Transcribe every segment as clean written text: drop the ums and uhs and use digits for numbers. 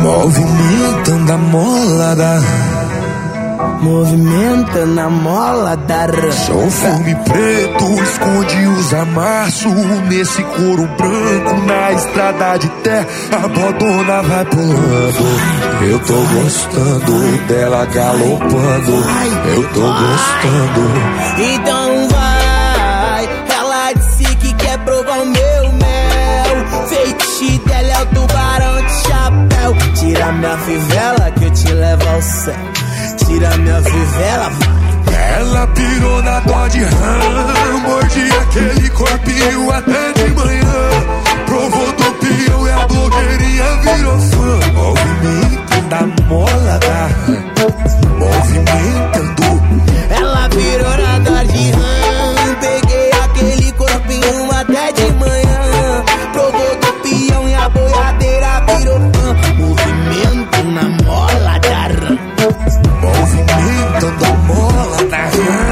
Movimentando a molada, movimentando a mola da sou filme preto, esconde os amassos nesse couro branco, na estrada de terra, a bodona vai pulando. Eu tô gostando dela galopando, eu tô gostando. Então vai, ela disse que quer provar o meu mel. Feitiço dela é o tubarão de chapéu. Tira minha fivela que eu te levo ao céu. Tira minha fivela, vai. Ela pirou na dó de rã, mordi aquele corpinho até de manhã. Provou do pião e a blogueirinha virou fã. Movimentando a mola da rã, movimentando. Ela virou na dó de rã, peguei aquele corpinho até de manhã. Provou do pião e a boiadeira virou fã. Movimento na mola da rã, movimentando a mola da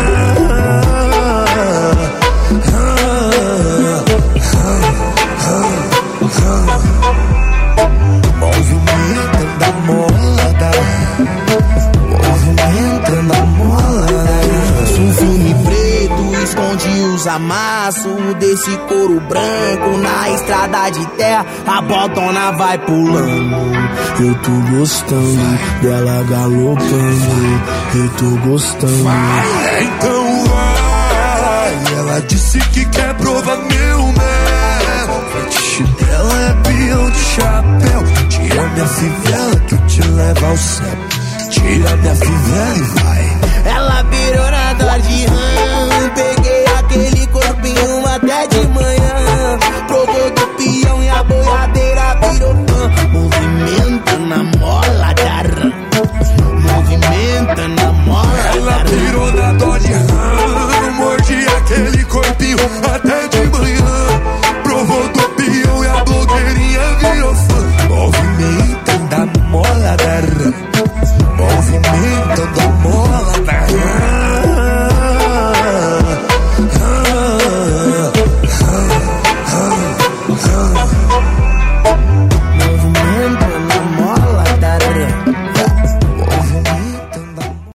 movimentando a mola da movimentando a mola da sou um filme preto, esconde os amassos desse couro branco, na estrada de terra, a bodona vai pulando. Eu tô gostando dela galopando, eu tô gostando. Vai, então vai. Ela disse que quer provar meu mel. Fetiche dela é peão de chapéu. Tira minha fivela que eu te levo ao céu. Tira minha fivela e vai. Ela virou na dor de rã, peguei aquele corpinho até de manhã. Provou do peão e a boiadeira virou fã.